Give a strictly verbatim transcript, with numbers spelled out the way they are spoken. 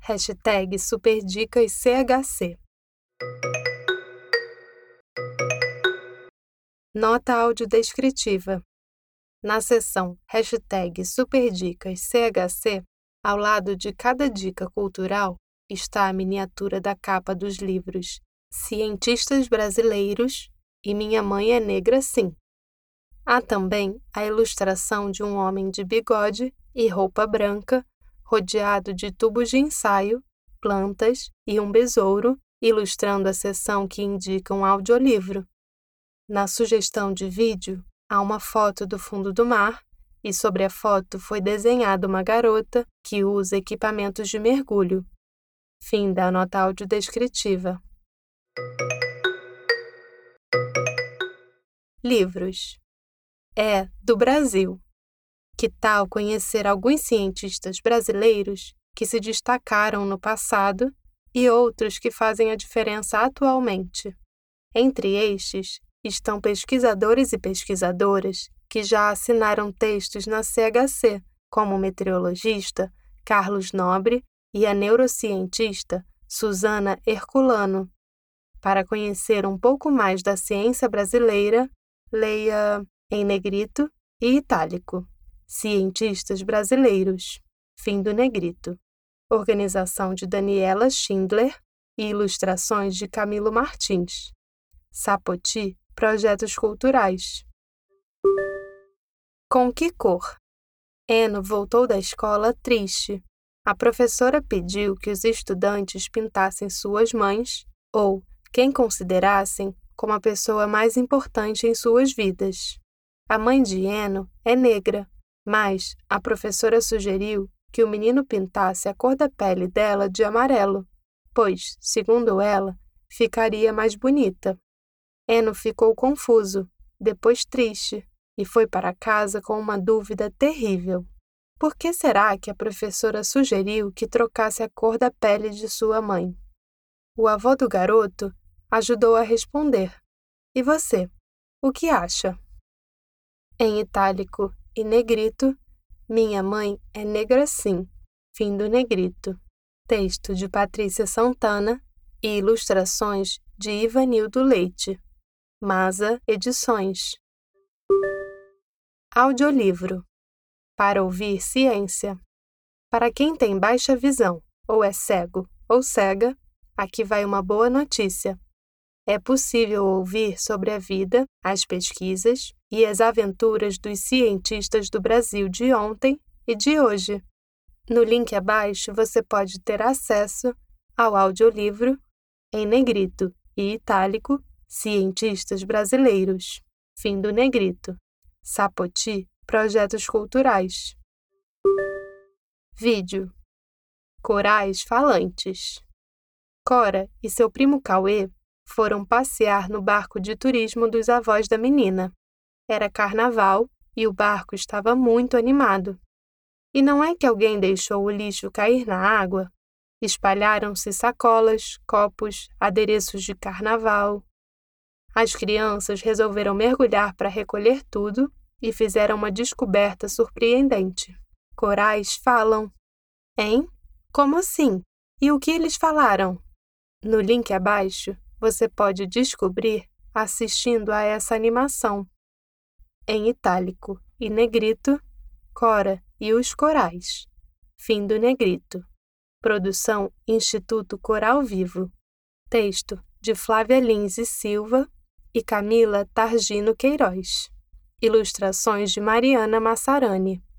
Hashtag Superdicas C H C. Nota audiodescritiva. Na seção Hashtag Superdicas C H C, ao lado de cada dica cultural, está a miniatura da capa dos livros Cientistas Brasileiros e Minha Mãe é Negra Sim. Há também a ilustração de um homem de bigode e roupa branca, rodeado de tubos de ensaio, plantas e um besouro, ilustrando a seção que indica um audiolivro. Na sugestão de vídeo, há uma foto do fundo do mar e sobre a foto foi desenhada uma garota que usa equipamentos de mergulho. Fim da nota audiodescritiva. Livros. É do Brasil. Que tal conhecer alguns cientistas brasileiros que se destacaram no passado e outros que fazem a diferença atualmente? Entre estes estão pesquisadores e pesquisadoras que já assinaram textos na C H C, como o meteorologista Carlos Nobre e a neurocientista Suzana Herculano. Para conhecer um pouco mais da ciência brasileira, leia em negrito e itálico. Cientistas Brasileiros. Fim do negrito. Organização de Daniela Schindler e ilustrações de Camilo Martins. Sapoti, Projetos Culturais. Com que cor? Eno voltou da escola triste. A professora pediu que os estudantes pintassem suas mães, ou quem considerassem como a pessoa mais importante em suas vidas. A mãe de Eno é negra, mas a professora sugeriu que o menino pintasse a cor da pele dela de amarelo, pois, segundo ela, ficaria mais bonita. Eno ficou confuso, depois triste, e foi para casa com uma dúvida terrível. Por que será que a professora sugeriu que trocasse a cor da pele de sua mãe? O avô do garoto ajudou a responder. E você, o que acha? Em itálico e negrito, Minha Mãe é Negra Sim. Fim do negrito. Texto de Patrícia Santana e ilustrações de Ivanildo Leite. Masa Edições. Audiolivro. Para ouvir ciência. Para quem tem baixa visão, ou é cego ou cega, aqui vai uma boa notícia. É possível ouvir sobre a vida, as pesquisas e as aventuras dos cientistas do Brasil de ontem e de hoje. No link abaixo você pode ter acesso ao audiolivro em negrito e itálico Cientistas Brasileiros. Fim do negrito. Sapoti, Projetos Culturais. Vídeo. Corais falantes. Cora e seu primo Cauê foram passear no barco de turismo dos avós da menina. Era carnaval e o barco estava muito animado. E não é que alguém deixou o lixo cair na água? Espalharam-se sacolas, copos, adereços de carnaval. As crianças resolveram mergulhar para recolher tudo e fizeram uma descoberta surpreendente. Corais falam. Hein? Como assim? E o que eles falaram? No link abaixo, você pode descobrir assistindo a essa animação. Em itálico e negrito, Cora e os Corais. Fim do negrito. Produção Instituto Coral Vivo. Texto de Flávia Lins e Silva e Camila Targino Queiroz. Ilustrações de Mariana Massarani.